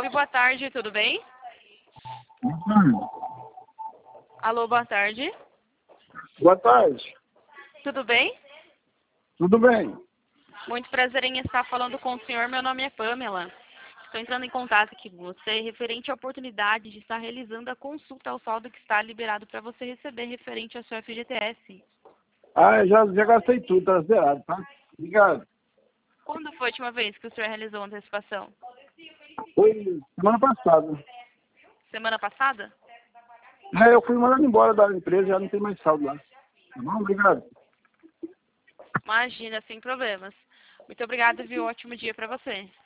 boa tarde, tudo bem? Alô, boa tarde. Boa tarde. Tudo bem? Tudo bem? Muito prazer em estar falando com o senhor. Meu nome é Pamela. Estou entrando em contato aqui com você referente à oportunidade de estar realizando a consulta ao saldo que está liberado para você receber referente ao seu FGTS. Ah, eu já gastei tudo, tá zerado, tá? Obrigado. Quando foi a última vez que o senhor realizou a antecipação? Foi semana passada. Semana passada? Eu fui mandando embora da empresa, já não tem mais saldo lá. Tá bom? Obrigado. Imagina, sem problemas. Muito obrigada, viu? Ótimo dia para você.